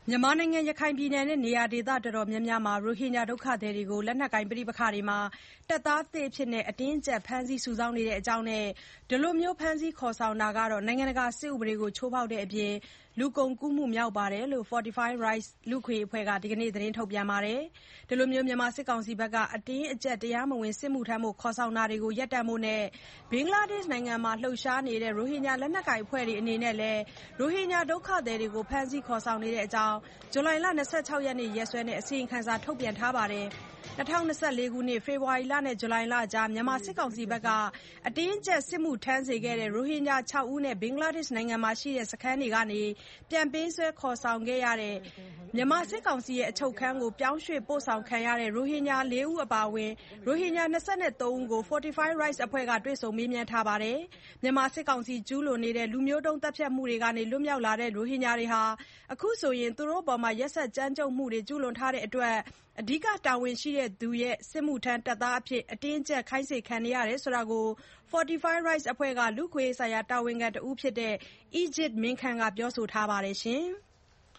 မြန်မာနိုင်ငံရခိုင်ပြည်နယ်နဲ့နေရာဒေသတော်တော်များများမှာရိုဟင်ဂျာဒုက္ခသည်တွေကိုလက်နက်ကိုင်ပဋိပက္ခတွေမှာတပ်သားသစ်အဖြစ်အတင်းအကျပ်ဖမ်းဆီးစုဆောင်းနေတဲ့အကြောင်းနဲ့ဒီလိုဖမ်းဆီးခေါ်ဆောင်တာဟာနိုင်ငံတကာစစ်ဥပဒေကိုချိုးဖောက်တဲ့အပြင်လူကုန်ကူးမှုမြောက်တယ်လို့ Fortify Rights လူ့အခွင့်အရေးအဖွဲ့ကဒီနေ့သတင်းထုတ်ပြန်ပါတယ်။ မြန်မာစစ်ကောင်စီဘက်ကအတင်းအကျပ်တရားမဝင်စစ်မှုထမ်းဖို့ခေါ်ဆောင်တာတွေကိုရပ်တန့်ဖို့နဲ့ ဘင်္ဂလားဒေ့ရှ်နိုင်ငံမှာလှုပ်ရှားနေတဲ့ရိုဟင်ဂျာလက်နက်ကိုင်အဖွဲ့တွေအနေနဲ့လည်းရိုဟင်ဂျာဒုက္ခသည်တွေကိုဖမ်းဆီးခေါ်ဆောင်နေတဲ့အကြောင်းဇူလိုင်လ26ရက်နေ့ရက်စွဲနဲ့အစီရင်ခံစာထုတ်ပြန်ထားပါတယ်။ 2024ခုနှစ်ဖေဖော်ဝါရီလနဲ့ဇူလိုင်လကြားမြန်မာစစ်ကောင်စီဘက်ကအတင်းအကျပ်စစ်မှုထမ်းစေခဲ့တဲ့ရိုဟင်ဂျာ6ဦးနဲ့ဘင်္ဂလားဒေ့ရှ်နိုင်ငံမှာရှိတဲ့စခန်းတွေကနေပြန်ပေးဆွဲခေါ်ဆောင်ခဲ့ရတဲ့မြန်မာစစ်ကောင်စီအချုပ်ခန်းကိုပြောင်းရွှေ့ပို့ဆောင်ခံရတဲ့ရိုဟင်ဂျာ4ဦးအပါအဝင်ရိုဟင်ဂျာ23ဦးကို Fortify Rights အဖွဲ့ကတွေ့ဆုံမေးမြန်းထားပါတယ်။ မြန်မာစစ်ကောင်စီကျူးလွန်နေတဲ့လူမျိုးတုံးသတ်ဖြတ်မှုတွေကနေလွတ်မြောက်လာတဲ့ရိုဟင်ဂျာတွေဟာအခုဆိုရင်သူတို့အပေါ်ရက်စက်ကြမ်းကြုတ်မှုတွေကျူးလွန်ထားတဲ့အတွက်အဓိကတာဝန်ရှိသူရဲ့စစ်မှုထမ်းတပ်သားအဖြစ်အတင်းအကျပ်ခိုင်းစေခံနေရတယ်ဆိုတာကို Fortify Rights အဖွဲ့ကလူ့အခွင့်အရေးဆိုင်ရာတာဝန်ခံတဦးဖြစ်တဲ့ Ejaz Min Khant ကပြောဆိုထားပါတယ်။